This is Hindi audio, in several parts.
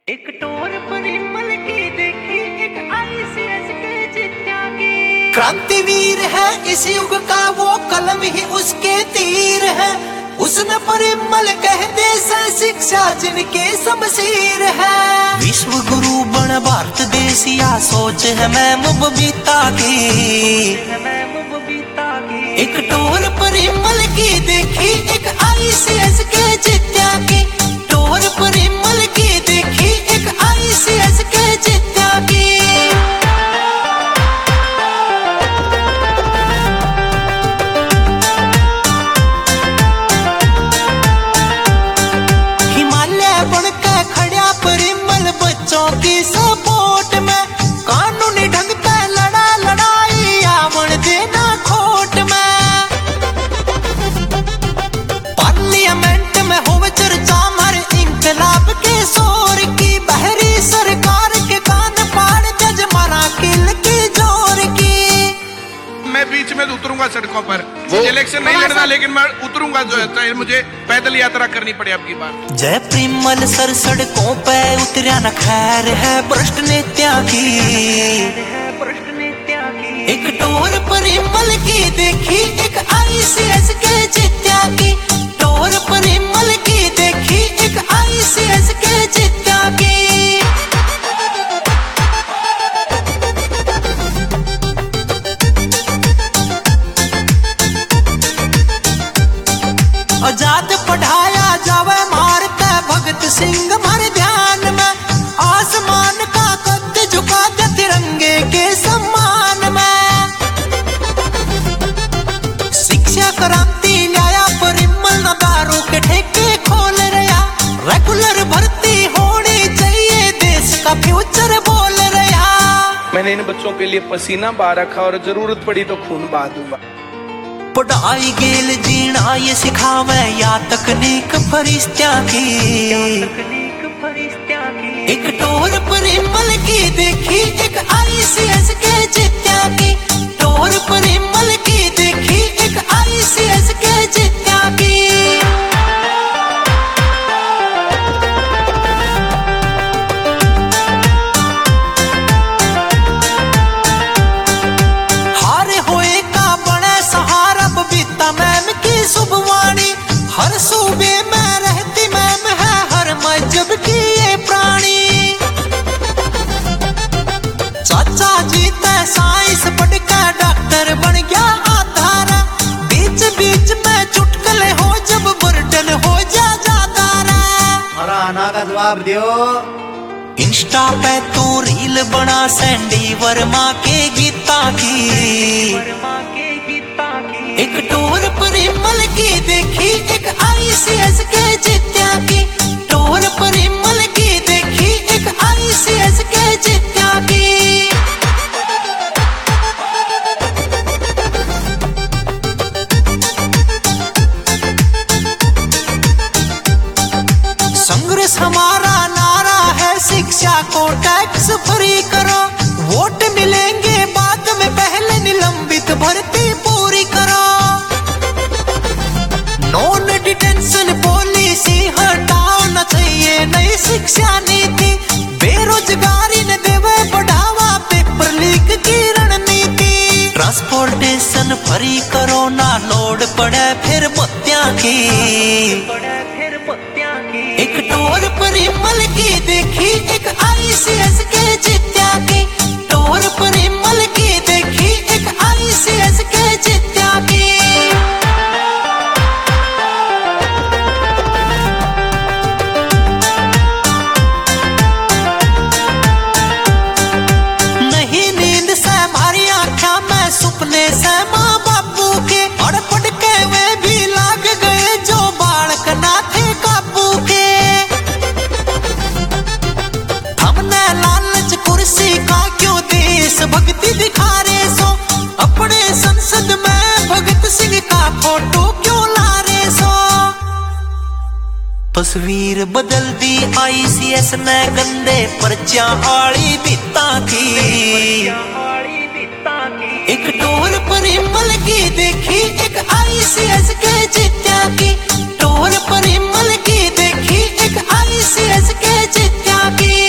एक टोर परिमल की देखी, एक आईसीएस के जित्या की। क्रांतिवीर है इस युग का वो कलम ही उसके तीर है। उसने परिमल कह दे शिक्षा जिनके शमशीर है। विश्व गुरु बन भारत देश या सोच है मैं मुबीता की। एक टोर परिमल की देखी, एक आईसीएस के जित्या की। टोर परिमल की देखी, एक आईसीएस के जित्या की। हिमालय बनकर खड़ा परिमल बच्चों की सपोर्ट में। कानूनी ढंग पे लड़ा लड़ाई आवन देना खोट में। पार्लियामेंट में हो चर्चा मर इंकलाब के शोर की। बहरी सरकार के कान पाड़ जज मरा किल की जोर की। मैं बीच में उतरूंगा सड़कों पर। इलेक्शन नहीं लड़ना लेकिन मैं उतरूंगा, जो है मुझे पैदल यात्रा करनी पड़े आपकी बात। जय परिमल सर सड़कों पे उतरिया न खैर है भ्रष्ट नेत्या की। एक टोर परिमल की देखी, एक आईसीएस के जित्या की। टोर परिमल की देखी, एक आईसीएस के जित्या की। आजाद पढ़ाया जावे मारते भगत सिंह मर ध्यान में। आसमान का कद झुका दे तिरंगे के सम्मान में। शिक्षा क्रांति लाया परिमल न दारू के ठेके खोल रहा। रेगुलर भर्ती होनी चाहिए देश का फ्यूचर बोल रहा। मैंने इन बच्चों के लिए पसीना बहा रखा और जरूरत पड़ी तो खून बहा दूंगा। पढ़ाई गेल जीना ये सिखावे या तकनीक फरिश्त्या की। एक टोर परिमल की देखी, एक आईसीएस के जित्या की। टोर परिमल की देखी, एक आईसीएस के जित्या की। हारे होए का बड़ा सहारा बबीता मैम की शुभवाणी। हर सूबे में रहती मैम है हर मजहब की ये प्राणी। चाचा जी ते साइंस पढ़ के डॉक्टर बन गया आधारा। बीच बीच में चुटकुले हो जब बर्डन हो जा जादारा। आना का जवाब दियो। इंस्टा पे तू रील बना सैंडी वर्मा के गीता की। एक टोर परिमल की देखी, एक आईसीएस के जित्या की। टोर परिमल की देखी, एक आईसीएस के जित्या की। संघर्ष हमारा नारा है शिक्षा को टैक्स फ्री करो। वोट मिलेंगे बाद में पहले निलंबित भर्ती पूरी करो। नॉन डिटेंशन पॉलिसी हटाना चाहिए नई शिक्षा नीति। बेरोजगारी न देवे बढ़ावा पेपर लीक की रणनीति। ट्रांसपोर्टेशन फ्री करो ना लोड पड़े फिर बत्तियां की। एक टोर परिमल की देखी, एक आईसीएस के जित्या की। टोर परिमल की देखी, एक आईसीएस के जित्या की। नहीं नींद से हमारी आँखों में सपने से माँ बापू के। अड़पड़ के वे भी लाग गए जो बालक ना थे काबू के। हमने लालच कुर्सी का क्यों देश भक्ति दिखा रे सो। अपने संसद में भगत सिंह का फोटो क्यों ला रे सो। तस्वीर बदल दी आईसीएस ने गंदे पर्चा आली बीता की। एक टोर परिमल की देखी, एक आईसीएस के जित्या की। टोर परिमल की देखी, एक आईसीएस के जित्या की।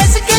एस के